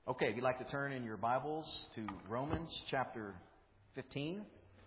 Okay, if you'd like to turn in your Bibles to Romans chapter 15.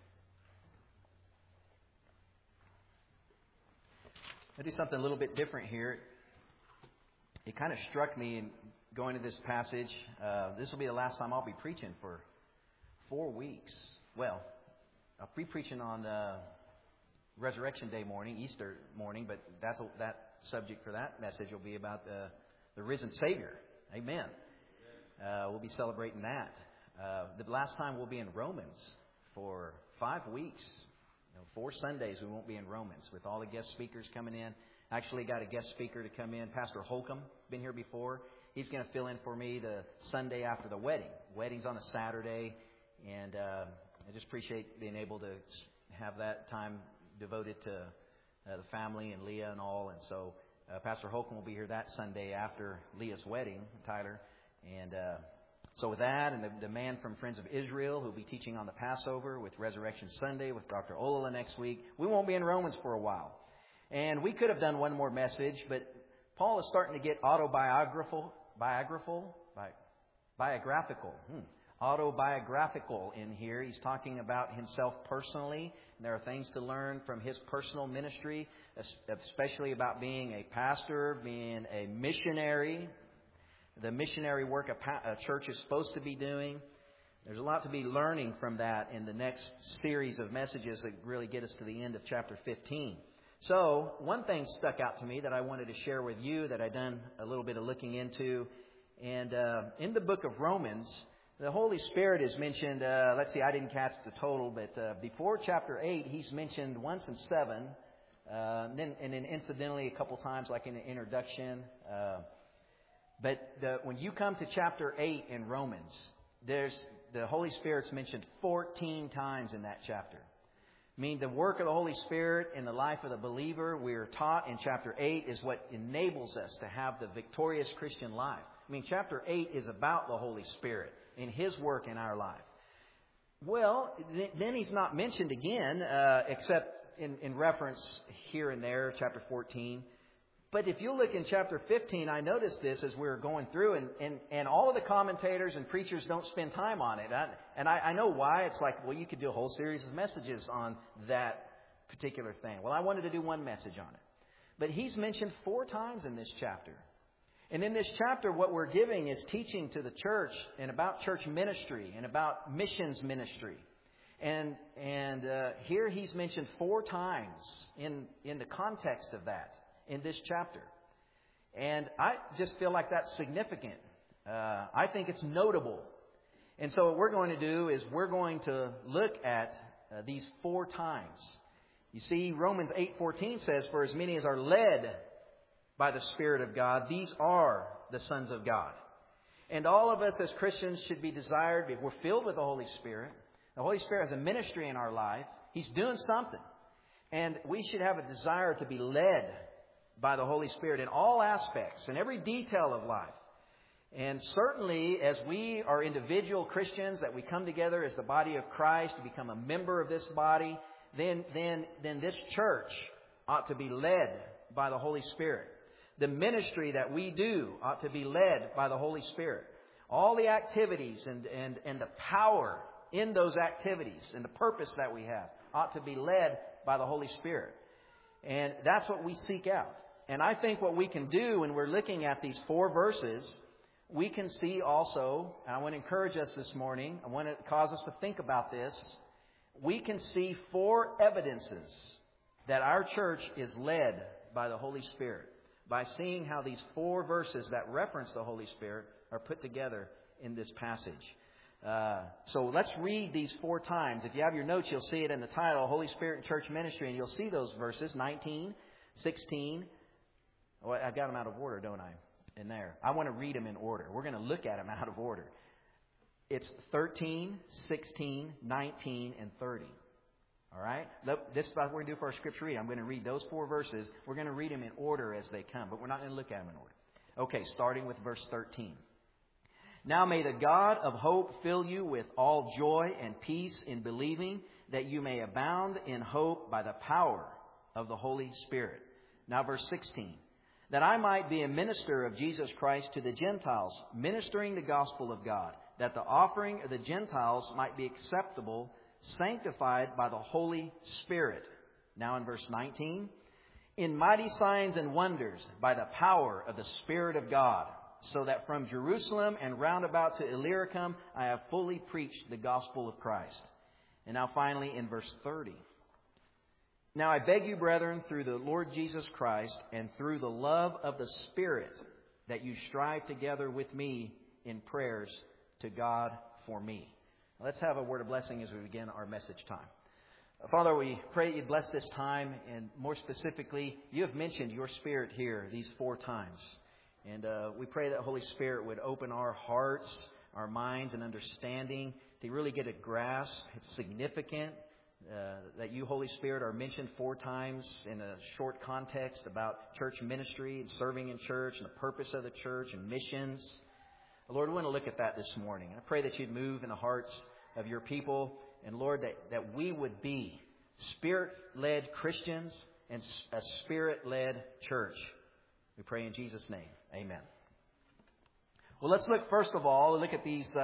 I'll do something a little bit different here. It kind of struck me in going to this passage. This will be the last time I'll be preaching for 4 weeks. Well, I'll be preaching on Resurrection Day morning, Easter morning, but that subject for that message will be about the risen Savior. Amen. We'll be celebrating that. The last time we'll be in Romans for 5 weeks. 4 Sundays we won't be in Romans with all the guest speakers coming in. Actually got a guest speaker to come in. Pastor Holcomb, been here before. He's going to fill in for me the Sunday after the wedding. Wedding's on a Saturday, and I just appreciate being able to have that time devoted to the family and Leah and all. And so Pastor Holcomb will be here that Sunday after Leah's wedding, Tyler. And so with that, and the man from Friends of Israel who will be teaching on the Passover with Resurrection Sunday with Dr. Ola next week, we won't be in Romans for a while. And we could have done one more message, but Paul is starting to get autobiographical in here. He's talking about himself personally. And there are things to learn from his personal ministry, especially about being a pastor, being a missionary, the missionary work a church is supposed to be doing. There's a lot to be learning from that in the next series of messages that really get us to the end of chapter 15. So, one thing stuck out to me that I wanted to share with you that I've done a little bit of looking into. And in the book of Romans, the Holy Spirit is mentioned, let's see, I didn't catch the total, but before chapter 8, He's mentioned once in 7, and then incidentally a couple times like in the introduction. But when you come to chapter 8 in Romans, the Holy Spirit's mentioned 14 times in that chapter. I mean, the work of the Holy Spirit in the life of the believer, we are taught in chapter 8, is what enables us to have the victorious Christian life. I mean, chapter 8 is about the Holy Spirit and His work in our life. Well, then He's not mentioned again, except in reference here and there, chapter 14. But if you look in chapter 15, I noticed this as we were going through, and all of the commentators and preachers don't spend time on it. I know why. It's like, well, you could do a whole series of messages on that particular thing. Well, I wanted to do one message on it. But he's mentioned 4 times in this chapter. And in this chapter, what we're giving is teaching to the church and about church ministry and about missions ministry. And here he's mentioned 4 times in the context of that. In this chapter. And I just feel like that's significant. I think it's notable. And so what we're going to do is we're going to look at these 4 times. You see, Romans 8:14 says, "For as many as are led by the Spirit of God, these are the sons of God." And all of us as Christians should be desired, if we're filled with the Holy Spirit, the Holy Spirit has a ministry in our life. He's doing something. And we should have a desire to be led by the Holy Spirit in all aspects, in every detail of life. And certainly, as we are individual Christians, that we come together as the body of Christ to become a member of this body, then this church ought to be led by the Holy Spirit. The ministry that we do ought to be led by the Holy Spirit. All the activities and the power in those activities and the purpose that we have ought to be led by the Holy Spirit. And that's what we seek out. And I think what we can do when we're looking at these 4 verses, we can see also, and I want to encourage us this morning, I want to cause us to think about this, we can see 4 evidences that our church is led by the Holy Spirit by seeing how these 4 verses that reference the Holy Spirit are put together in this passage. So let's read these 4 times. If you have your notes, you'll see it in the title, Holy Spirit and Church Ministry, and you'll see those verses, 19, 16. Well, I got them out of order, don't I? In there. I want to read them in order. We're going to look at them out of order. It's 13, 16, 19, and 30. All right? This is what we're going to do for our scripture reading. I'm going to read those 4 verses. We're going to read them in order as they come, but we're not going to look at them in order. Okay, starting with verse 13. "Now may the God of hope fill you with all joy and peace in believing, that you may abound in hope by the power of the Holy Spirit." Now verse 16. that I might be a minister of Jesus Christ to the Gentiles, ministering the gospel of God, that the offering of the Gentiles might be acceptable, sanctified by the Holy Spirit. Now in verse 19, in mighty signs and wonders by the power of the Spirit of God, so that from Jerusalem and round about to Illyricum I have fully preached the gospel of Christ. And now finally in verse 30. Now I beg you, brethren, through the Lord Jesus Christ and through the love of the Spirit, that you strive together with me in prayers to God for me. Now, let's have a word of blessing as we begin our message time. Father, we pray you bless this time, and more specifically, you have mentioned your Spirit here these 4 times. And we pray that Holy Spirit would open our hearts, our minds, and understanding to really get a grasp. It's significant that you, Holy Spirit, are mentioned 4 times in a short context about church ministry and serving in church and the purpose of the church and missions. Lord, we want to look at that this morning. I pray that you'd move in the hearts of your people. And Lord, that we would be Spirit-led Christians and a Spirit-led church. We pray in Jesus' name. Amen. Well, let's look first of all, look at these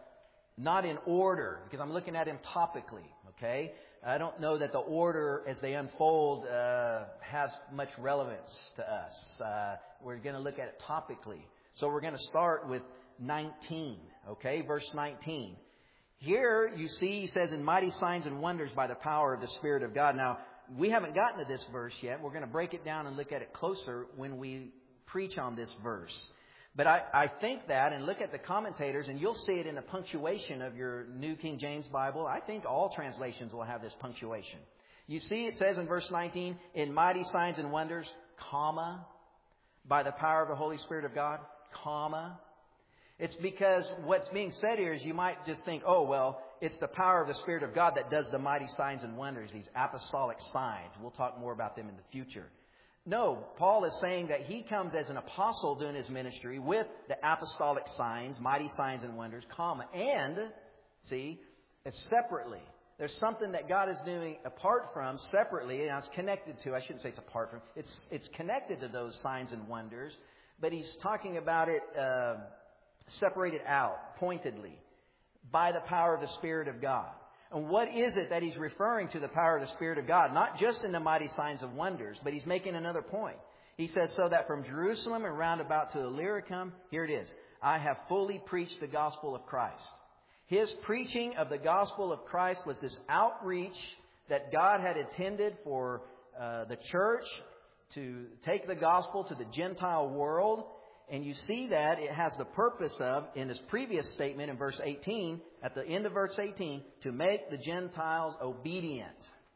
not in order, because I'm looking at them topically. Okay? I don't know that the order as they unfold has much relevance to us. We're going to look at it topically. So we're going to start with 19. Okay? Verse 19. Here you see, he says, in mighty signs and wonders by the power of the Spirit of God. Now, we haven't gotten to this verse yet. We're going to break it down and look at it closer when we preach on this verse. But I think that, and look at the commentators, and you'll see it in the punctuation of your New King James Bible. I think all translations will have this punctuation. You see, it says in verse 19, in mighty signs and wonders, comma, by the power of the Holy Spirit of God, comma. It's because what's being said here is you might just think, oh, well, it's the power of the Spirit of God that does the mighty signs and wonders, these apostolic signs. We'll talk more about them in the future. No, Paul is saying that he comes as an apostle doing his ministry with the apostolic signs, mighty signs and wonders, comma, and, see, it's separately. There's something that God is doing apart from, separately, and it's connected to, I shouldn't say it's apart from, it's connected to those signs and wonders, but he's talking about it separated out, pointedly, by the power of the Spirit of God. And what is it that he's referring to, the power of the Spirit of God? Not just in the mighty signs and wonders, but he's making another point. He says, so that from Jerusalem and round about to Illyricum, here it is, I have fully preached the gospel of Christ. His preaching of the gospel of Christ was this outreach that God had intended for the church to take the gospel to the Gentile world. And you see that it has the purpose of, in his previous statement in verse 18, at the end of verse 18, to make the Gentiles obedient.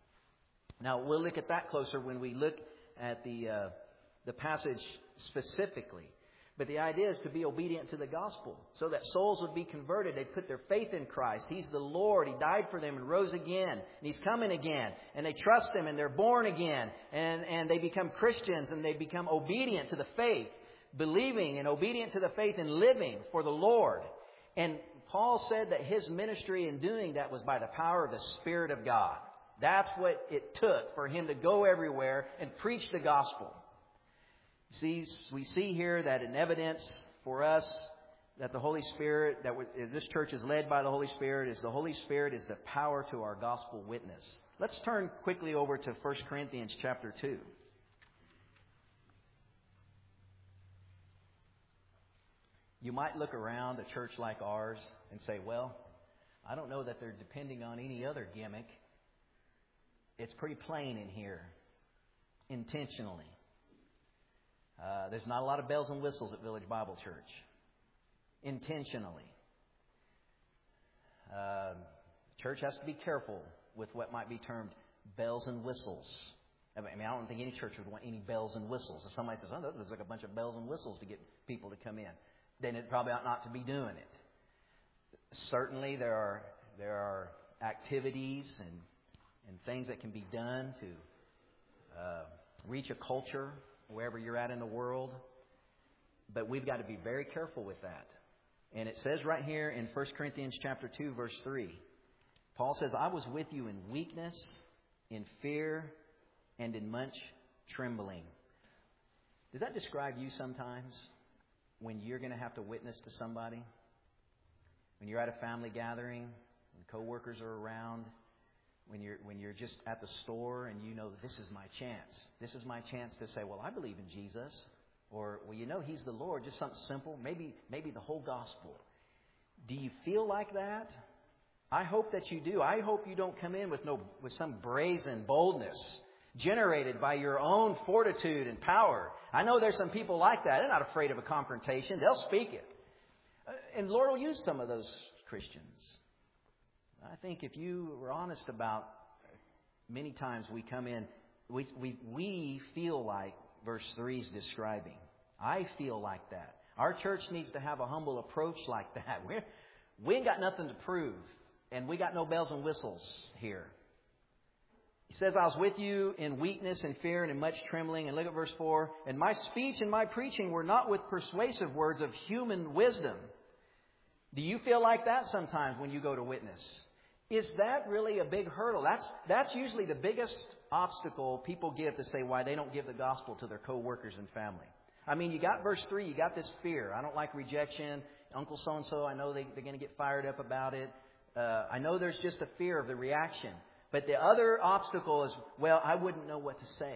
Now, we'll look at that closer when we look at the passage specifically. But the idea is to be obedient to the gospel so that souls would be converted. They put their faith in Christ. He's the Lord. He died for them and rose again. And He's coming again. And they trust Him and they're born again. And they become Christians and they become obedient to the faith. Believing and obedient to the faith and living for the Lord. And Paul said that his ministry in doing that was by the power of the Spirit of God. That's what it took for him to go everywhere and preach the gospel. See, we see here that an evidence for us that the Holy Spirit, that this church is led by the Holy Spirit, is the Holy Spirit is the power to our gospel witness. Let's turn quickly over to 1 Corinthians chapter 2. You might look around a church like ours and say, well, I don't know that they're depending on any other gimmick. It's pretty plain in here, intentionally. There's not a lot of bells and whistles at Village Bible Church, intentionally. Church has to be careful with what might be termed bells and whistles. I mean, I don't think any church would want any bells and whistles. If somebody says, oh, there's like a bunch of bells and whistles to get people to come in, then it probably ought not to be doing it. Certainly there are activities and things that can be done to reach a culture wherever you're at in the world. But we've got to be very careful with that. And it says right here in 1 Corinthians chapter 2, verse 3, Paul says, I was with you in weakness, in fear, and in much trembling. Does that describe you sometimes when you're going to have to witness to somebody? When you're at a family gathering, when coworkers are around, when you're just at the store and you know this is my chance. This is my chance to say, well, I believe in Jesus. Or, well, you know He's the Lord. Just something simple. Maybe the whole gospel. Do you feel like that? I hope that you do. I hope you don't come in with some brazen boldness generated by your own fortitude and power. I know there's some people like that. They're not afraid of a confrontation. They'll speak it. And Lord will use some of those Christians. I think if you were honest about, many times we come in, we feel like verse 3 is describing. I feel like that. Our church needs to have a humble approach like that. We ain't got nothing to prove. And we got no bells and whistles here. He says, I was with you in weakness and fear and in much trembling. And look at verse 4. And my speech and my preaching were not with persuasive words of human wisdom. Do you feel like that sometimes when you go to witness? Is that really a big hurdle? That's usually the biggest obstacle people give to say why they don't give the gospel to their co-workers and family. I mean, you got verse 3, you got this fear. I don't like rejection. Uncle so-and-so, I know they're going to get fired up about it. I know there's just a fear of the reaction. But the other obstacle is, well, I wouldn't know what to say.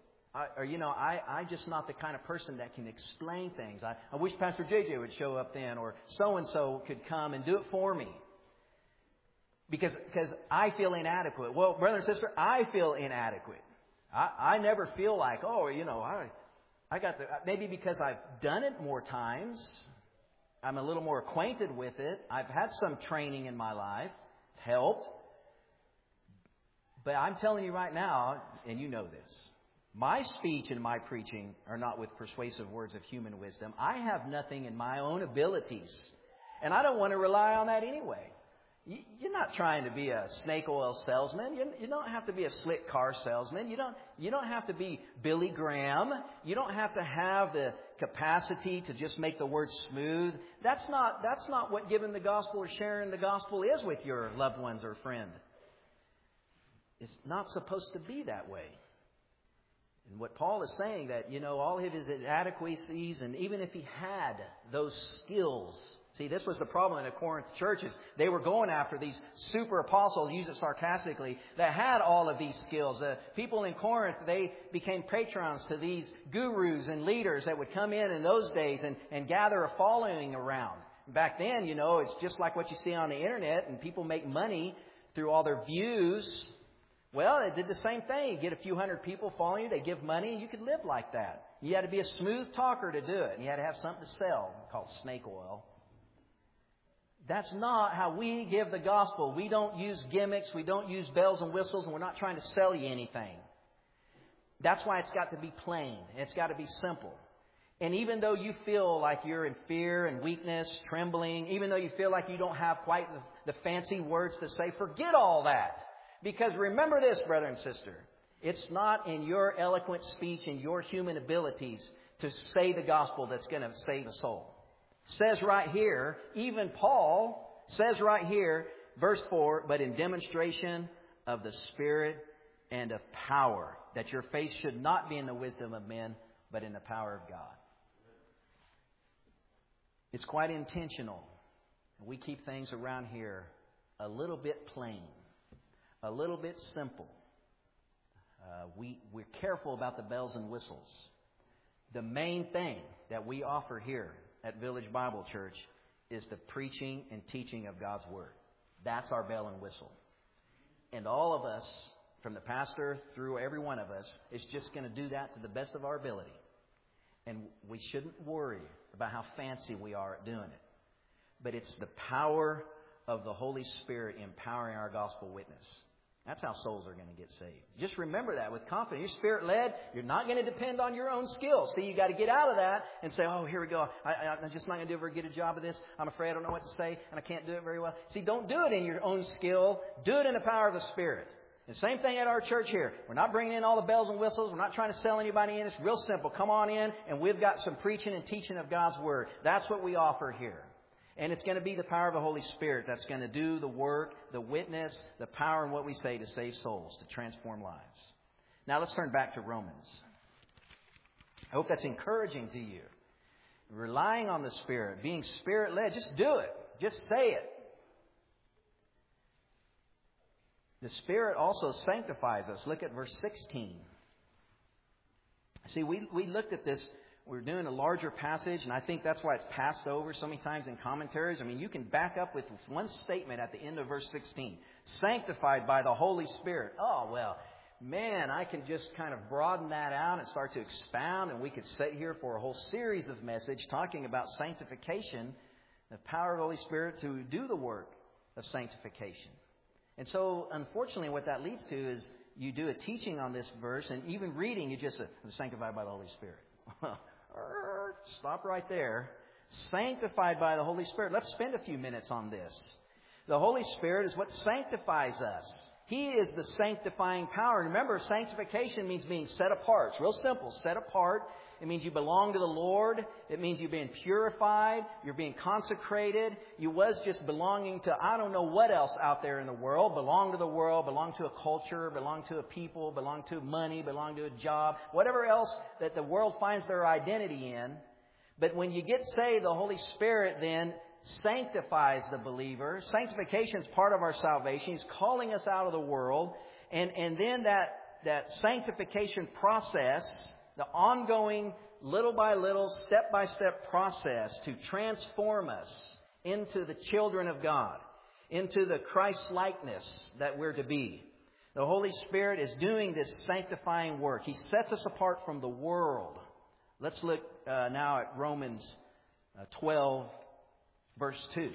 I'm just not the kind of person that can explain things. I wish Pastor JJ would show up then, or so-and-so could come and do it for me. Because I feel inadequate. Well, brother and sister, I feel inadequate. I never feel like, I got maybe because I've done it more times. I'm a little more acquainted with it. I've had some training in my life. It's helped. But I'm telling you right now, and you know this, my speech and my preaching are not with persuasive words of human wisdom. I have nothing in my own abilities. And I don't want to rely on that anyway. You're not trying to be a snake oil salesman. You don't have to be a slick car salesman. You don't have to be Billy Graham. You don't have to have the capacity to just make the word smooth. That's not what giving the gospel or sharing the gospel is with your loved ones or friend. It's not supposed to be that way. And what Paul is saying, that, all of his inadequacies, and even if he had those skills. See, this was the problem in the Corinth churches. They were going after these super apostles, use it sarcastically, that had all of these skills. People in Corinth, they became patrons to these gurus and leaders that would come in those days and gather a following around. Back then, it's just like what you see on the internet, and people make money through all their views. Well, they did the same thing. You get a few hundred people following you, they give money, and you could live like that. You had to be a smooth talker to do it, and you had to have something to sell called snake oil. That's not how we give the gospel. We don't use gimmicks. We don't use bells and whistles, and we're not trying to sell you anything. That's why it's got to be plain. It's got to be simple. And even though you feel like you're in fear and weakness, trembling, even though you feel like you don't have quite the fancy words to say, forget all that. Because remember this, brother and sister, it's not in your eloquent speech and your human abilities to say the gospel that's going to save a soul. Says right here, even Paul says right here, verse 4, but in demonstration of the Spirit and of power, that your faith should not be in the wisdom of men, but in the power of God. It's quite intentional. We keep things around here a little bit plain, a little bit simple. We're careful about the bells and whistles. The main thing that we offer here at Village Bible Church is the preaching and teaching of God's Word. That's our bell and whistle. And all of us, from the pastor through every one of us, is just going to do that to the best of our ability. And we shouldn't worry about how fancy we are at doing it. But it's the power of the Holy Spirit empowering our gospel witness. That's how souls are going to get saved. Just remember that with confidence. You're Spirit-led. You're not going to depend on your own skills. See, you got to get out of that and say, oh, here we go. I'm just not going to ever get a job of this. I'm afraid I don't know what to say, and I can't do it very well. See, don't do it in your own skill. Do it in the power of the Spirit. The same thing at our church here. We're not bringing in all the bells and whistles. We're not trying to sell anybody in. It's real simple. Come on in, and we've got some preaching and teaching of God's Word. That's what we offer here. And it's going to be the power of the Holy Spirit that's going to do the work, the witness, the power in what we say to save souls, to transform lives. Now let's turn back to Romans. I hope that's encouraging to you. Relying on the Spirit, being Spirit-led, just do it. Just say it. The Spirit also sanctifies us. Look at verse 16. See, we looked at this. We're doing a larger passage, and I think that's why it's passed over so many times in commentaries. I mean, you can back up with one statement at the end of verse 16. Sanctified by the Holy Spirit. Oh, well, man, I can just kind of broaden that out and start to expound, and we could sit here for a whole series of message talking about sanctification, the power of the Holy Spirit to do the work of sanctification. And so, unfortunately, what that leads to is you do a teaching on this verse, and even reading, you just say, I'm sanctified by the Holy Spirit. Stop right there. Sanctified by the Holy Spirit. Let's spend a few minutes on this. The Holy Spirit is what sanctifies us. He is the sanctifying power. Remember, sanctification means being set apart. It's real simple. Set apart. It means you belong to the Lord. It means you're being purified. You're being consecrated. You was just belonging to I don't know what else out there in the world. Belong to the world. Belong to a culture. Belong to a people. Belong to money. Belong to a job. Whatever else that the world finds their identity in. But when you get saved, the Holy Spirit then sanctifies the believer. Sanctification is part of our salvation. He's calling us out of the world. And then that sanctification process, the ongoing, little by little, step-by-step process to transform us into the children of God, into the Christ-likeness that we're to be. The Holy Spirit is doing this sanctifying work. He sets us apart from the world. Let's look now at Romans 12, verse 2.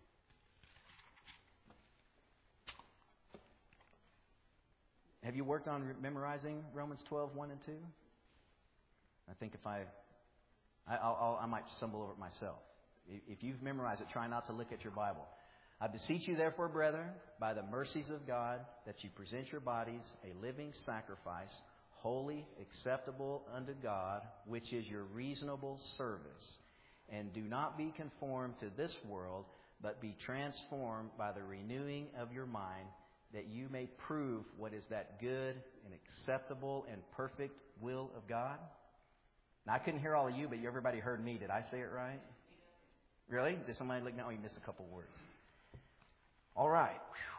Have you worked on memorizing Romans 12, 1 and 2? I think if I might stumble over it myself. If you've memorized it, try not to look at your Bible. I beseech you, therefore, brethren, by the mercies of God, that you present your bodies a living sacrifice, holy, acceptable unto God, which is your reasonable service. And do not be conformed to this world, but be transformed by the renewing of your mind, that you may prove what is that good and acceptable and perfect will of God. Now, I couldn't hear all of you, but everybody heard me. Did I say it right? Really? Did somebody look? No, you missed a couple words. All right.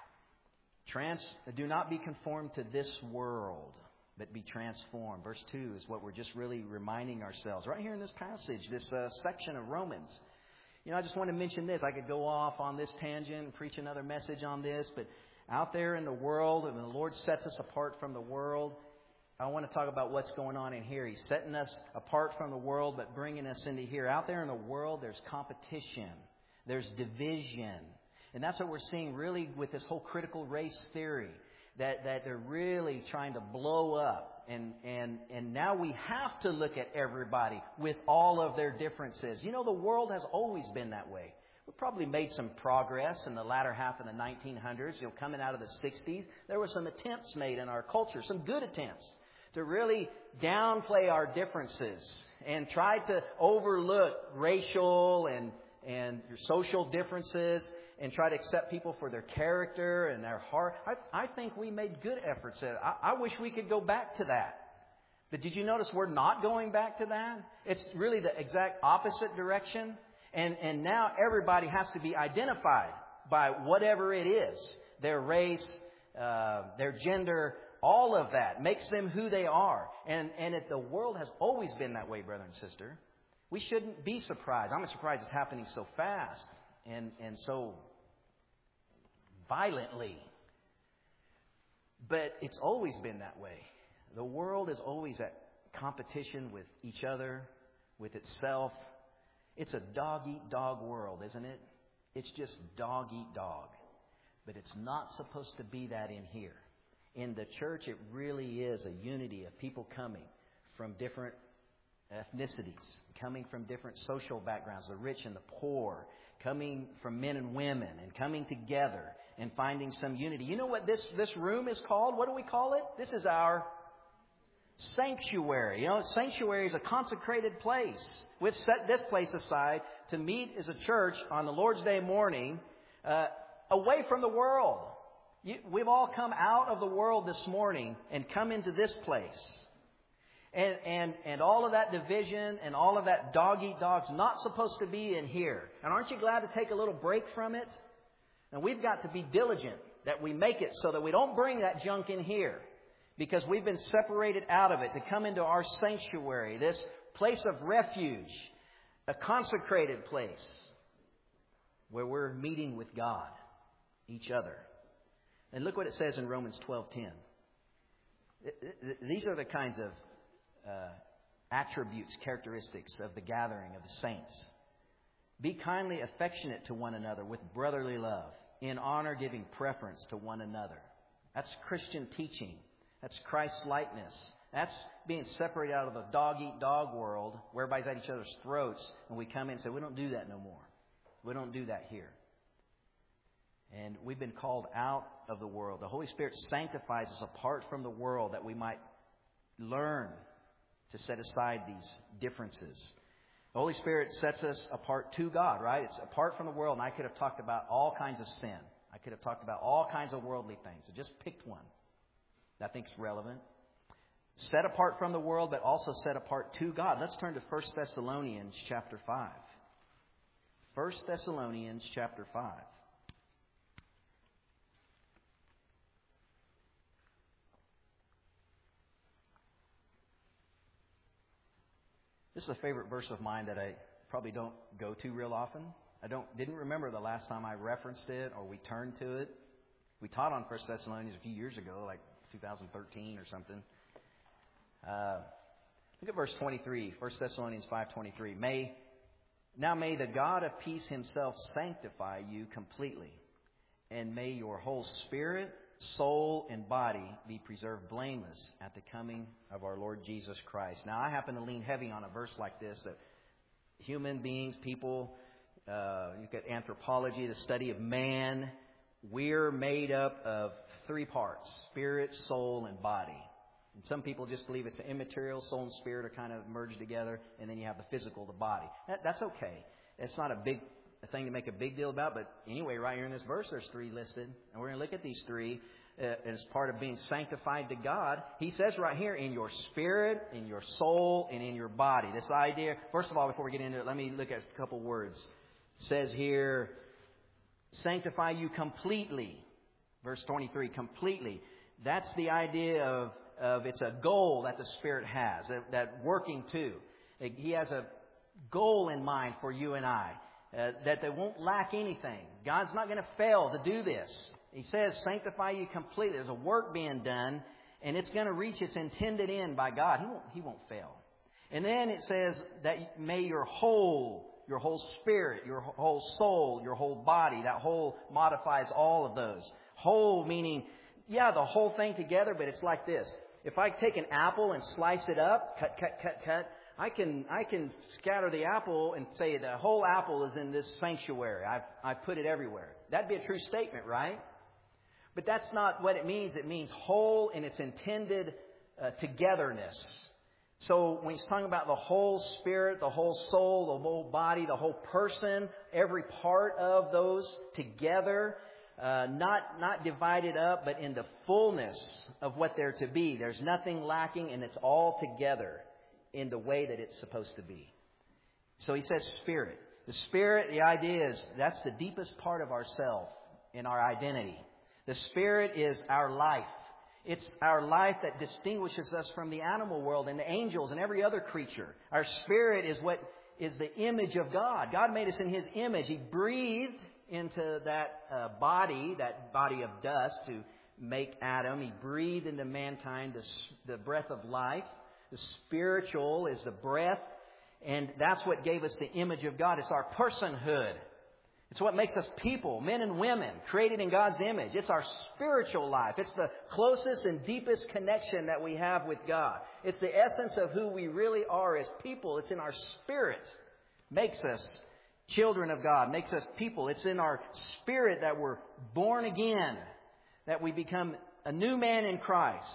Do not be conformed to this world, but be transformed. Verse 2 is what we're just really reminding ourselves. Right here in this passage, this section of Romans. You know, I just want to mention this. I could go off on this tangent and preach another message on this, but out there in the world, and the Lord sets us apart from the world, I want to talk about what's going on in here. He's setting us apart from the world, but bringing us into here. Out there in the world, there's competition. There's division. And that's what we're seeing really with this whole critical race theory, that they're really trying to blow up. And now we have to look at everybody with all of their differences. You know, the world has always been that way. We probably made some progress in the latter half of the 1900s. You know, coming out of the 60s, there were some attempts made in our culture, some good attempts, to really downplay our differences and try to overlook racial and social differences and try to accept people for their character and their heart. I think we made good efforts at it. I wish we could go back to that. But did you notice we're not going back to that? It's really the exact opposite direction. And now everybody has to be identified by whatever it is. Their race, their gender, all of that makes them who they are. And the world has always been that way, brother and sister. We shouldn't be surprised. I'm surprised it's happening so fast and so violently. But it's always been that way. The world is always at competition with each other, with itself. It's a dog-eat-dog world, isn't it? It's just dog-eat-dog. But it's not supposed to be that in here. In the church, it really is a unity of people coming from different ethnicities, coming from different social backgrounds, the rich and the poor, coming from men and women, and coming together and finding some unity. You know what this room is called? What do we call it? This is our sanctuary. You know, sanctuary is a consecrated place. We've set this place aside to meet as a church on the Lord's Day morning away from the world. We've all come out of the world this morning and come into this place. And all of that division and all of that dog-eat-dog's not supposed to be in here. And aren't you glad to take a little break from it? And we've got to be diligent that we make it so that we don't bring that junk in here. Because we've been separated out of it to come into our sanctuary, this place of refuge, a consecrated place where we're meeting with God, each other. And look what it says in Romans 12:10. These are the kinds of attributes, characteristics of the gathering of the saints. Be kindly affectionate to one another with brotherly love, in honor giving preference to one another. That's Christian teaching. That's Christ's likeness. That's being separated out of the dog-eat-dog world where everybody's at each other's throats, and we come in and say, we don't do that no more. We don't do that here. And we've been called out of the world. The Holy Spirit sanctifies us apart from the world that we might learn to set aside these differences. The Holy Spirit sets us apart to God, right? It's apart from the world. And I could have talked about all kinds of sin. I could have talked about all kinds of worldly things. I just picked one that I think is relevant. Set apart from the world, but also set apart to God. Let's turn to 1 Thessalonians chapter 5. 1 Thessalonians chapter 5. This is a favorite verse of mine that I probably don't go to real often. Didn't remember the last time I referenced it or we turned to it. We taught on 1 Thessalonians a few years ago, like 2013 or something. Look at verse 23, 1 Thessalonians 5:23. May the God of peace himself sanctify you completely, and may your whole spirit, soul, and body be preserved blameless at the coming of our Lord Jesus Christ. Now, I happen to lean heavy on a verse like this, that human beings, people, you get anthropology, the study of man, we're made up of three parts: spirit, soul, and body. And some people just believe it's immaterial. Soul and spirit are kind of merged together, and then you have the physical, the body. That's okay. It's not a thing to make a big deal about, but anyway, right here in this verse, there's three listed, and we're going to look at these three as part of being sanctified to God. He says right here, in your spirit, in your soul, and in your body. This idea, first of all, before we get into it, let me look at a couple words. It says here, sanctify you completely. Verse 23, completely. That's the idea of it's a goal that the Spirit has, that working to. He has a goal in mind for you and I, that they won't lack anything. God's not going to fail to do this. He says, sanctify you completely. There's a work being done, and it's going to reach its intended end by God. He won't fail. And then it says that may your whole spirit, your whole soul, your whole body, that whole modifies all of those. Whole meaning, yeah, the whole thing together, but it's like this. If I take an apple and slice it up, cut, I can scatter the apple and say the whole apple is in this sanctuary. I've put it everywhere. That'd be a true statement, right? But that's not what it means. It means whole in its intended togetherness. So when he's talking about the whole spirit, the whole soul, the whole body, the whole person, every part of those together, not divided up, but in the fullness of what they're to be. There's nothing lacking, and it's all together in the way that it's supposed to be. So he says spirit. The spirit, the idea is that's the deepest part of ourself in our identity. The spirit is our life. It's our life that distinguishes us from the animal world and the angels and every other creature. Our spirit is what is the image of God. God made us in His image. He breathed into that body of dust to make Adam. He breathed into mankind the breath of life. The spiritual is the breath, and that's what gave us the image of God. It's our personhood. It's what makes us people, men and women, created in God's image. It's our spiritual life. It's the closest and deepest connection that we have with God. It's the essence of who we really are as people. It's in our spirit. Makes us children of God. Makes us people. It's in our spirit that we're born again. That we become a new man in Christ.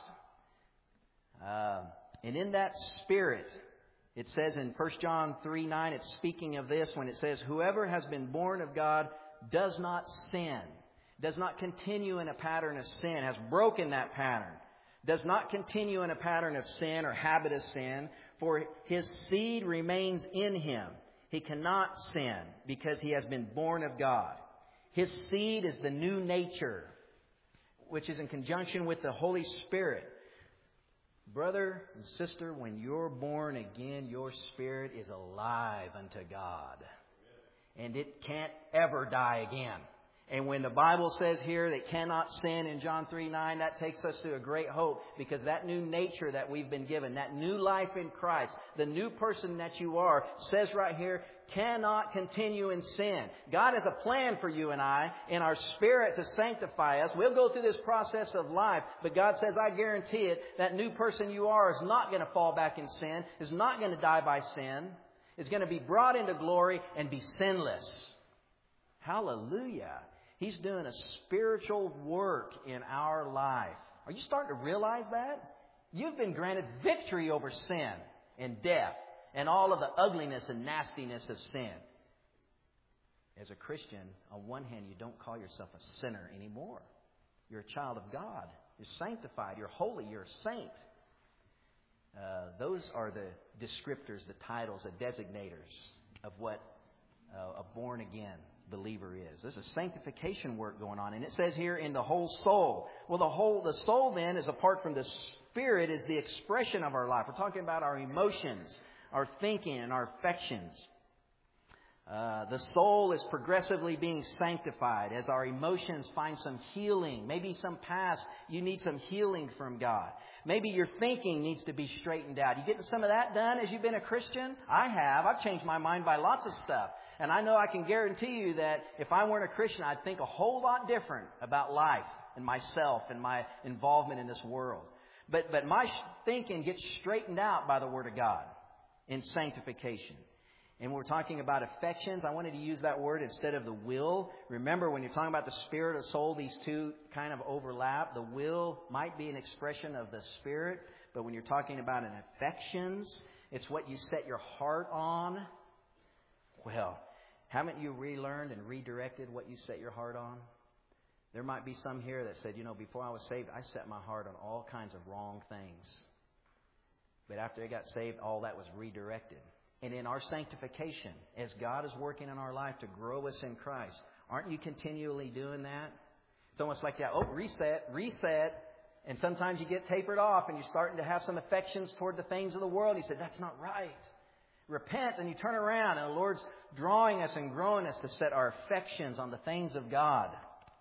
And in that spirit, it says in 1 John 3:9, it's speaking of this when it says, whoever has been born of God does not sin, does not continue in a pattern of sin, has broken that pattern. does not continue in a pattern of sin or habit of sin, for his seed remains in him. He cannot sin because he has been born of God. His seed is the new nature, which is in conjunction with the Holy Spirit. Brother and sister, when you're born again, your spirit is alive unto God. And it can't ever die again. And when the Bible says here that cannot sin in John 3:9, that takes us to a great hope, because that new nature that we've been given, that new life in Christ, the new person that you are, says right here, cannot continue in sin. God has a plan for you and I in our spirit to sanctify us. We'll go through this process of life, but God says, I guarantee it, that new person you are is not going to fall back in sin, is not going to die by sin, is going to be brought into glory and be sinless. Hallelujah. He's doing a spiritual work in our life. Are you starting to realize that? You've been granted victory over sin and death and all of the ugliness and nastiness of sin. As a Christian, on one hand, you don't call yourself a sinner anymore. You're a child of God. You're sanctified. You're holy. You're a saint. Those are the descriptors, the titles, the designators of what a born-again believer is. There's a sanctification work going on. And it says here in the whole soul. Well, the soul then is apart from the spirit is the expression of our life. We're talking about our emotions, our thinking, and our affections. The soul is progressively being sanctified as our emotions find some healing. Maybe some past, you need some healing from God. Maybe your thinking needs to be straightened out. You getting some of that done as you've been a Christian? I have. I've changed my mind by lots of stuff. And I know I can guarantee you that if I weren't a Christian, I'd think a whole lot different about life and myself and my involvement in this world. But my thinking gets straightened out by the Word of God in sanctification. And we're talking about affections. I wanted to use that word instead of the will. Remember, when you're talking about the spirit or soul, these two kind of overlap. The will might be an expression of the spirit. But when you're talking about an affections, it's what you set your heart on. Well, haven't you relearned and redirected what you set your heart on? There might be some here that said, before I was saved, I set my heart on all kinds of wrong things. But after I got saved, all that was redirected. And in our sanctification, as God is working in our life to grow us in Christ, aren't you continually doing that? It's almost like that, reset. And sometimes you get tapered off and you're starting to have some affections toward the things of the world. He said, that's not right. Repent and you turn around, and the Lord's drawing us and growing us to set our affections on the things of God.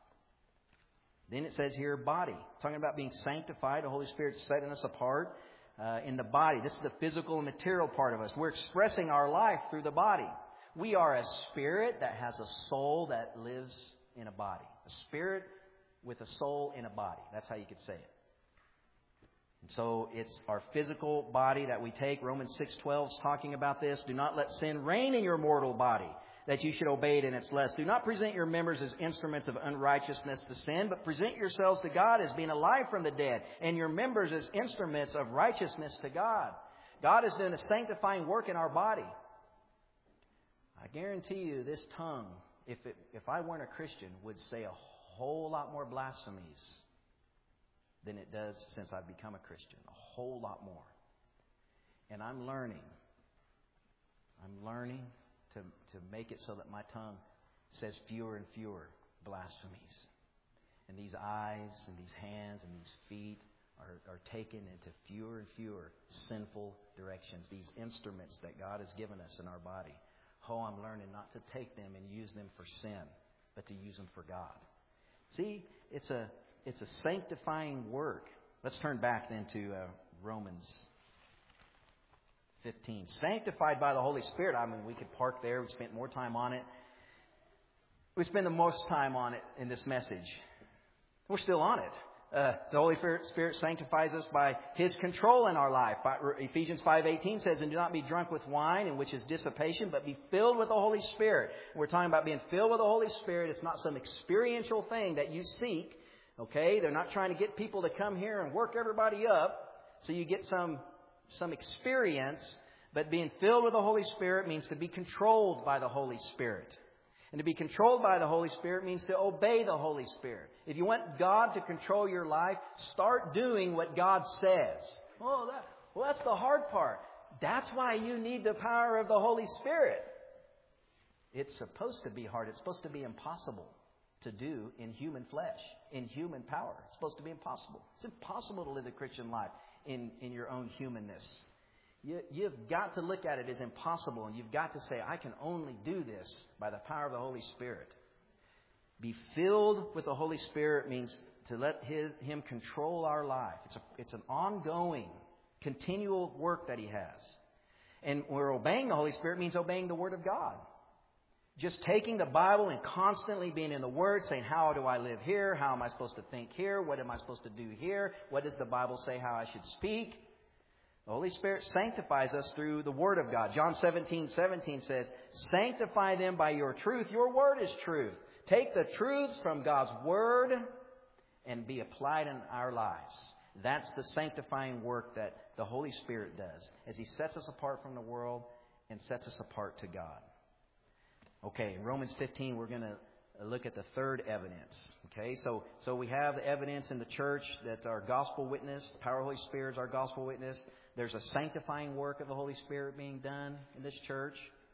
Then it says here, body. Talking about being sanctified, the Holy Spirit setting us apart in the body. This is the physical and material part of us. We're expressing our life through the body. We are a spirit that has a soul that lives in a body. A spirit with a soul in a body. That's how you could say it. And so it's our physical body that we take. Romans 6:12 is talking about this. Do not let sin reign in your mortal body, that you should obey it in its lusts. Do not present your members as instruments of unrighteousness to sin, but present yourselves to God as being alive from the dead, and your members as instruments of righteousness to God. God is doing a sanctifying work in our body. I guarantee you this tongue, if I weren't a Christian, would say a whole lot more blasphemies than it does since I've become a Christian. A whole lot more. And I'm learning to make it so that my tongue says fewer and fewer blasphemies. And these eyes and these hands and these feet are taken into fewer and fewer sinful directions. These instruments that God has given us in our body. Oh, I'm learning not to take them and use them for sin, but to use them for God. See, it's a sanctifying work. Let's turn back then to Romans 15. Sanctified by the Holy Spirit. I mean, we could park there. We spent more time on it. We spend the most time on it in this message. We're still on it. The Holy Spirit sanctifies us by His control in our life. Ephesians 5:18 says, and do not be drunk with wine, in which is dissipation, but be filled with the Holy Spirit. We're talking about being filled with the Holy Spirit. It's not some experiential thing that you seek. Okay? They're not trying to get people to come here and work everybody up so you get some experience. But being filled with the Holy Spirit means to be controlled by the Holy Spirit. And to be controlled by the Holy Spirit means to obey the Holy Spirit. If you want God to control your life, start doing what God says. Well, that's the hard part. That's why you need the power of the Holy Spirit. It's supposed to be hard. It's supposed to be impossible to do in human flesh, in human power. It's supposed to be impossible. It's impossible to live the Christian life in your own humanness. You've got to look at it as impossible, and you've got to say, I can only do this by the power of the Holy Spirit. Be filled with the Holy Spirit means to let Him control our life. It's an ongoing, continual work that He has. And we're obeying the Holy Spirit means obeying the Word of God. Just taking the Bible and constantly being in the Word, saying, how do I live here? How am I supposed to think here? What am I supposed to do here? What does the Bible say how I should speak? The Holy Spirit sanctifies us through the Word of God. John 17:17 says, sanctify them by your truth. Your Word is truth. Take the truths from God's Word and be applied in our lives. That's the sanctifying work that the Holy Spirit does as He sets us apart from the world and sets us apart to God. Okay, in Romans 15, we're going to look at the third evidence. Okay, so we have the evidence in the church that our gospel witness, the power of the Holy Spirit is our gospel witness. There's a sanctifying work of the Holy Spirit being done in this church.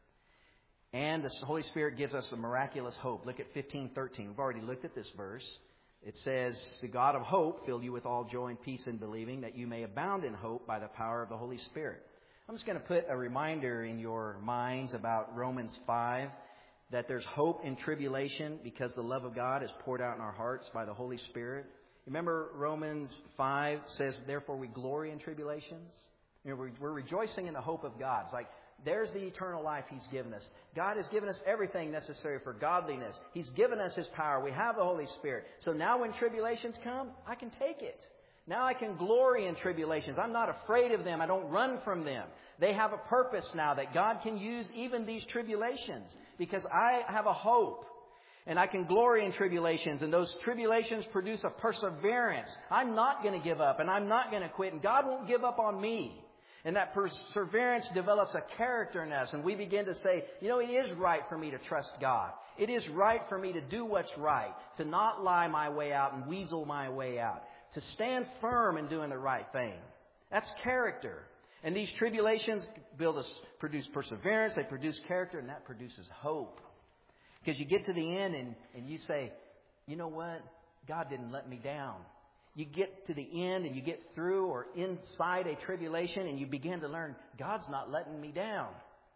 And the Holy Spirit gives us a miraculous hope. Look at 15:13. We've already looked at this verse. It says, the God of hope fill you with all joy and peace in believing, that you may abound in hope by the power of the Holy Spirit. I'm just going to put a reminder in your minds about Romans 5. That there's hope in tribulation because the love of God is poured out in our hearts by the Holy Spirit. Remember Romans 5 says, therefore we glory in tribulations. We're rejoicing in the hope of God. It's like, there's the eternal life He's given us. God has given us everything necessary for godliness. He's given us His power. We have the Holy Spirit. So now when tribulations come, I can take it. Now I can glory in tribulations. I'm not afraid of them. I don't run from them. They have a purpose now that God can use even these tribulations because I have a hope. And I can glory in tribulations. And those tribulations produce a perseverance. I'm not going to give up and I'm not going to quit. And God won't give up on me. And that perseverance develops a character in us. And we begin to say, it is right for me to trust God. It is right for me to do what's right. To not lie my way out and weasel my way out. To stand firm in doing the right thing. That's character. And these tribulations produce perseverance. They produce character. And that produces hope. Because you get to the end and you say, you know what? God didn't let me down. You get to the end and you get through or inside a tribulation and you begin to learn, God's not letting me down.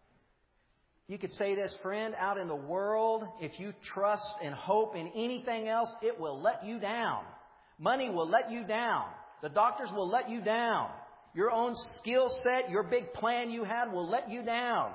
You could say this, friend, out in the world, if you trust and hope in anything else, it will let you down. Money will let you down. The doctors will let you down. Your own skill set, your big plan you had will let you down.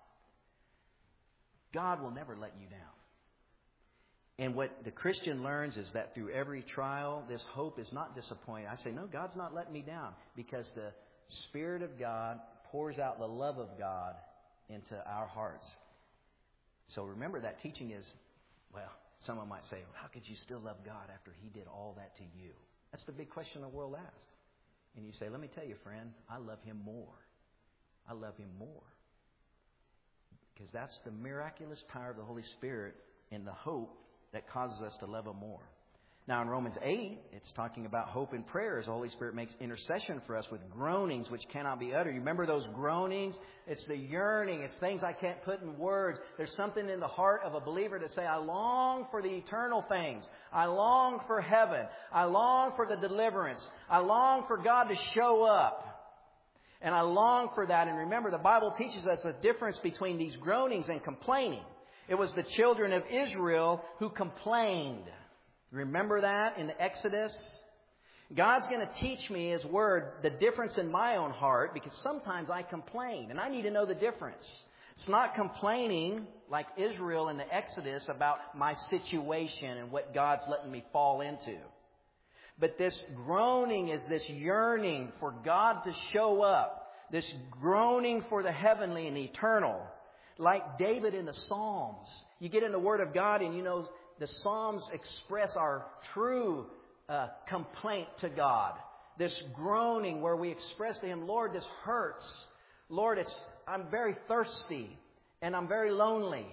God will never let you down. And what the Christian learns is that through every trial, this hope is not disappointing. I say, no, God's not letting me down because the Spirit of God pours out the love of God into our hearts. So remember that teaching is, well, someone might say, how could you still love God after He did all that to you? That's the big question the world asks. And you say, let me tell you, friend, I love Him more. I love Him more. Because that's the miraculous power of the Holy Spirit and the hope that causes us to love Him more. Now in Romans 8, it's talking about hope and prayer as the Holy Spirit makes intercession for us with groanings which cannot be uttered. You remember those groanings? It's the yearning. It's things I can't put in words. There's something in the heart of a believer to say, I long for the eternal things. I long for heaven. I long for the deliverance. I long for God to show up. And I long for that. And remember, the Bible teaches us the difference between these groanings and complaining. It was the children of Israel who complained. Remember that in the Exodus? God's going to teach me His Word the difference in my own heart because sometimes I complain and I need to know the difference. It's not complaining like Israel in the Exodus about my situation and what God's letting me fall into. But this groaning is this yearning for God to show up. This groaning for the heavenly and eternal. Like David in the Psalms. You get in the Word of God and the Psalms express our true complaint to God. This groaning where we express to Him, Lord, this hurts. Lord, I'm very thirsty and I'm very lonely.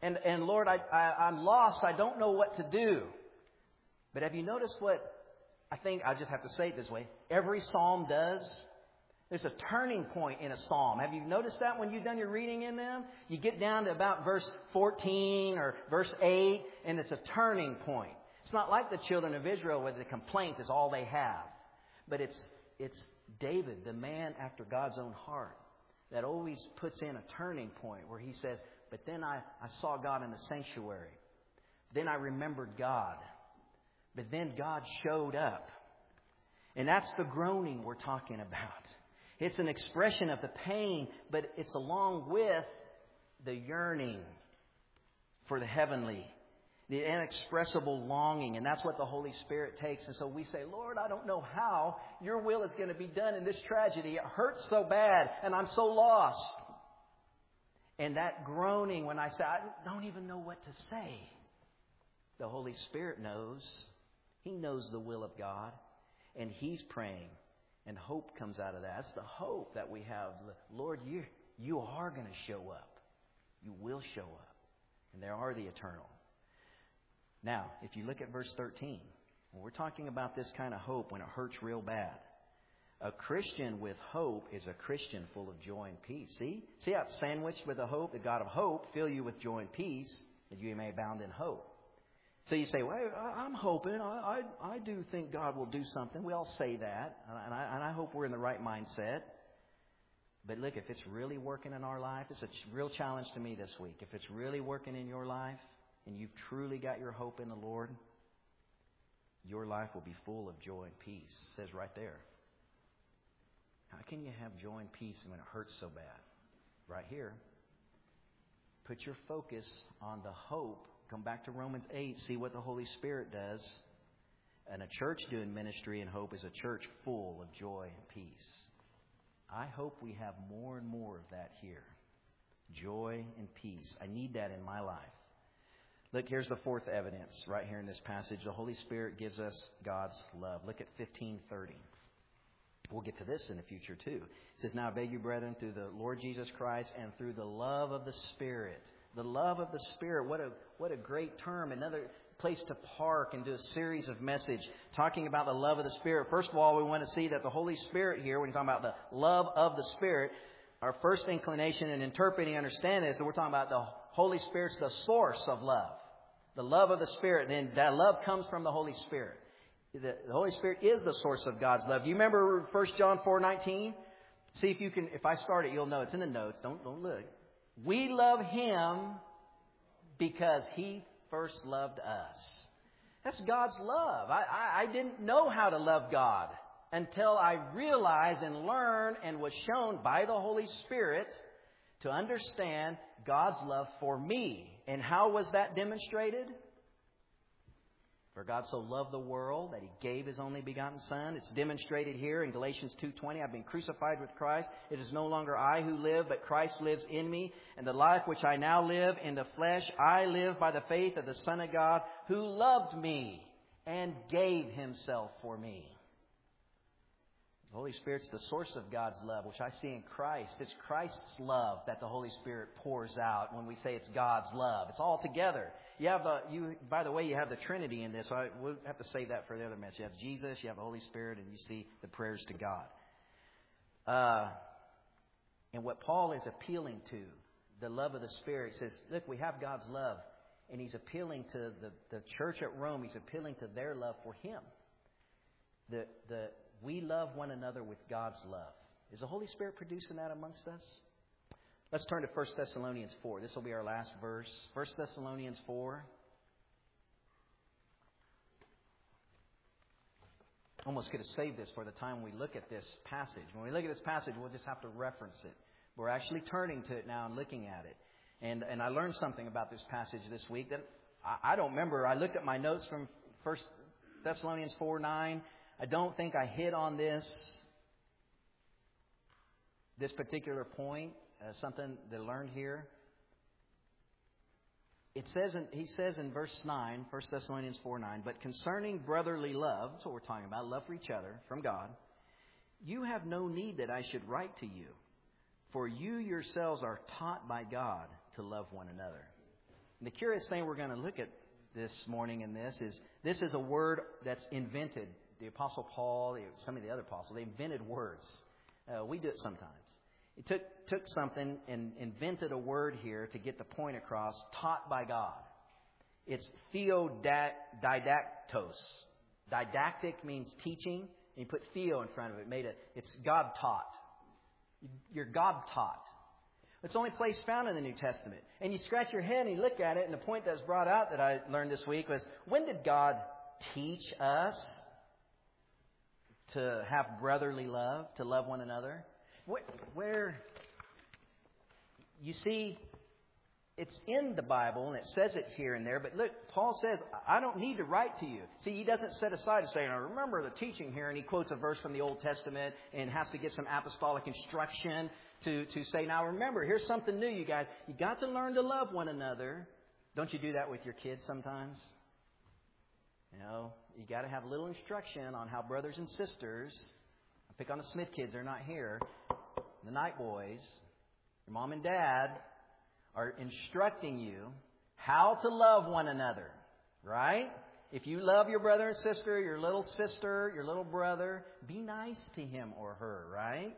And Lord, I'm lost. I don't know what to do. But have you noticed what I think I just have to say it this way? Every psalm does. There's a turning point in a psalm. Have you noticed that when you've done your reading in them? You get down to about verse 14 or verse 8, and it's a turning point. It's not like the children of Israel where the complaint is all they have. But it's David, the man after God's own heart, that always puts in a turning point where he says, but then I saw God in the sanctuary. Then I remembered God. But then God showed up. And that's the groaning we're talking about. It's an expression of the pain, but it's along with the yearning for the heavenly, the inexpressible longing. And that's what the Holy Spirit takes. And so we say, Lord, I don't know how your will is going to be done in this tragedy. It hurts so bad, and I'm so lost. And that groaning, when I say, I don't even know what to say, the Holy Spirit knows. He knows the will of God, and He's praying. And hope comes out of that. That's the hope that we have. Lord, you are going to show up. You will show up. And there are the eternal. Now, if you look at verse 13, when we're talking about this kind of hope when it hurts real bad, a Christian with hope is a Christian full of joy and peace. See how it's sandwiched with the hope? The God of hope fill you with joy and peace, that you may abound in hope. So you say, well, I'm hoping. I do think God will do something. We all say that. And I hope we're in the right mindset. But look, if it's really working in our life, it's a real challenge to me this week. If it's really working in your life and you've truly got your hope in the Lord, your life will be full of joy and peace. It says right there. How can you have joy and peace when it hurts so bad? Right here. Put your focus on the hope. Come back to Romans 8. See what the Holy Spirit does. And a church doing ministry and hope is a church full of joy and peace. I hope we have more and more of that here. Joy and peace. I need that in my life. Look, here's the fourth evidence right here in this passage. The Holy Spirit gives us God's love. Look at 15:30. We'll get to this in the future too. It says, now I beg you, brethren, through the Lord Jesus Christ and through the love of the Spirit. The love of the Spirit. What a great term. Another place to park and do a series of message talking about the love of the Spirit. First of all, we want to see that the Holy Spirit here, when you're talking about the love of the Spirit, our first inclination in interpreting and understanding this, so we're talking about the Holy Spirit's the source of love. The love of the Spirit. Then that love comes from the Holy Spirit. The Holy Spirit is the source of God's love. Do you remember 1 John 4:19? See if you can. If I start it, you'll know. It's in the notes. Don't look. We love Him because He first loved us. That's God's love. I didn't know how to love God until I realized and learned and was shown by the Holy Spirit to understand God's love for me. And how was that demonstrated? For God so loved the world that He gave His only begotten Son. It's demonstrated here in Galatians 2:20. I've been crucified with Christ. It is no longer I who live, but Christ lives in me. And the life which I now live in the flesh, I live by the faith of the Son of God who loved me and gave Himself for me. The Holy Spirit's the source of God's love, which I see in Christ. It's Christ's love that the Holy Spirit pours out when we say it's God's love. It's all together. By the way, you have the Trinity in this. So we'll have to save that for the other message. You have Jesus, you have the Holy Spirit, and you see the prayers to God. And what Paul is appealing to, the love of the Spirit, says, look, we have God's love. And he's appealing to the church at Rome. He's appealing to their love for Him. We love one another with God's love. Is the Holy Spirit producing that amongst us? Let's turn to 1 Thessalonians 4. This will be our last verse. 1 Thessalonians 4. Almost could have saved this for the time we look at this passage. When we look at this passage, we'll just have to reference it. We're actually turning to it now and looking at it. And I learned something about this passage this week that I don't remember. I looked at my notes from 1 Thessalonians 4:9. I don't think I hit on this particular point, something that I learned here. He says in verse 9, 1 Thessalonians 4:9, but concerning brotherly love, that's what we're talking about, love for each other from God, you have no need that I should write to you, for you yourselves are taught by God to love one another. And the curious thing we're going to look at this morning in this is a word that's invented. The Apostle Paul, some of the other apostles, they invented words. We do it sometimes. He took something and invented a word here to get the point across, taught by God. It's theodidactos. Didactic means teaching, and you put theo in front of it. It's God taught. You're God taught. It's the only place found in the New Testament. And you scratch your head and you look at it, and the point that was brought out that I learned this week was, when did God teach us to have brotherly love, to love one another? Where you see, it's in the Bible, and it says it here and there. But look, Paul says, I don't need to write to you. See, he doesn't set aside to say, I remember the teaching here. And he quotes a verse from the Old Testament and has to give some apostolic instruction to say, now remember, here's something new, you guys. You got to learn to love one another. Don't you do that with your kids sometimes? You know, you got to have a little instruction on how brothers and sisters, I pick on the Smith kids, they're not here, the Knight boys, your mom and dad are instructing you how to love one another, right? If you love your brother and sister, your little brother, be nice to him or her, right?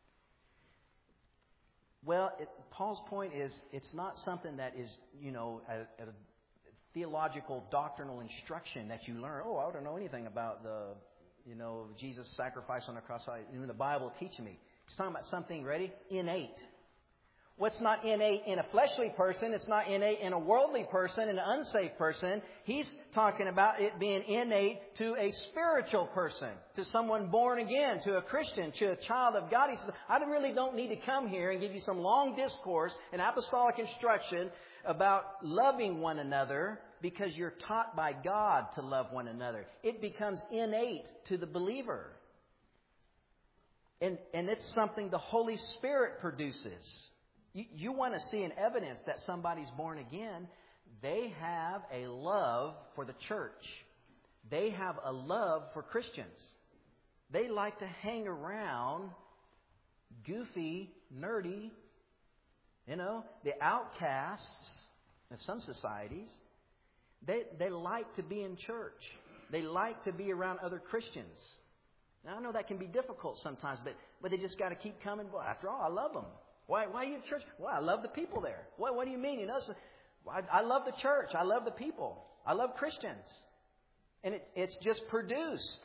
Well, Paul's point is, it's not something that is, a theological, doctrinal instruction that you learn. Oh, I don't know anything about Jesus' sacrifice on the cross. The Bible teaching me. It's talking about something, ready? Innate. What's not innate in a fleshly person, it's not innate in a worldly person, an unsaved person. He's talking about it being innate to a spiritual person, to someone born again, to a Christian, to a child of God. He says, I really don't need to come here and give you some long discourse and apostolic instruction about loving one another, because you're taught by God to love one another. It becomes innate to the believer. And it's something the Holy Spirit produces. You want to see an evidence that somebody's born again, they have a love for the church. They have a love for Christians. They like to hang around goofy, nerdy, the outcasts of some societies. They like to be in church. They like to be around other Christians. Now, I know that can be difficult sometimes, but they just got to keep coming. Well, after all, I love them. Why are you at church? Well, I love the people there. What do you mean? I love the church. I love the people. I love Christians. And it's just produced.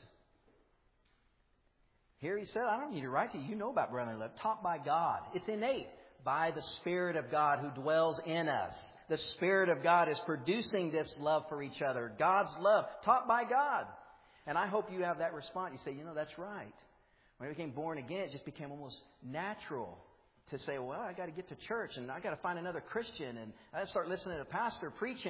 Here he said, I don't need to write to you. You know about brotherly love. Taught by God. It's innate. By the Spirit of God who dwells in us. The Spirit of God is producing this love for each other. God's love. Taught by God. And I hope you have that response. You say, that's right. When I became born again, it just became almost natural to say, well, I got to get to church and I got to find another Christian and I got to start listening to a pastor preaching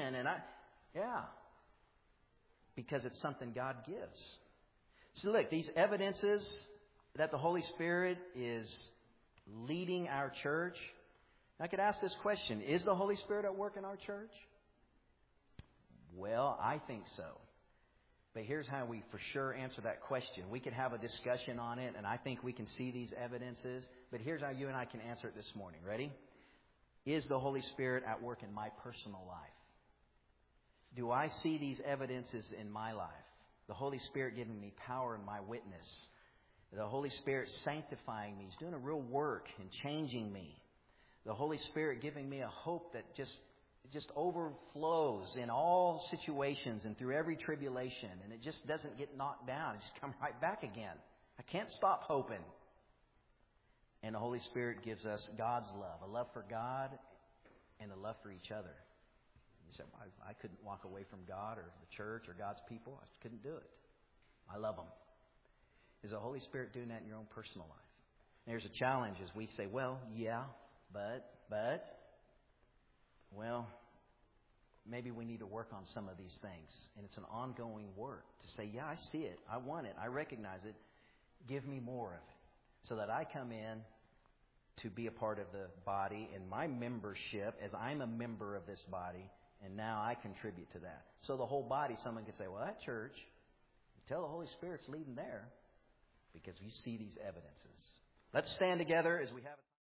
because it's something God gives. So look, these evidences that the Holy Spirit is leading our church. I could ask this question, is the Holy Spirit at work in our church? Well, I think so. But here's how we for sure answer that question. We could have a discussion on it, and I think we can see these evidences. But here's how you and I can answer it this morning. Ready? Is the Holy Spirit at work in my personal life? Do I see these evidences in my life? The Holy Spirit giving me power in my witness. The Holy Spirit sanctifying me. He's doing a real work in changing me. The Holy Spirit giving me a hope that just overflows in all situations and through every tribulation. And it just doesn't get knocked down. It just comes right back again. I can't stop hoping. And the Holy Spirit gives us God's love. A love for God and a love for each other. You say, I couldn't walk away from God or the church or God's people. I couldn't do it. I love them. Is the Holy Spirit doing that in your own personal life? And there's a challenge as we say, well, yeah, but, well, maybe we need to work on some of these things. And it's an ongoing work to say, yeah, I see it. I want it. I recognize it. Give me more of it so that I come in to be a part of the body and my membership as I'm a member of this body. And now I contribute to that. So the whole body, someone can say, well, that church, you tell the Holy Spirit's leading there because you see these evidences. Let's stand together as we have